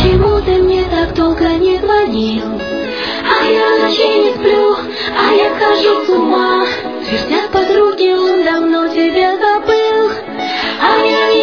Почему ты мне так долго не звонил? А я ночей не сплю, а я хожу с ума. Твердят подруги, он давно тебя забыл, а я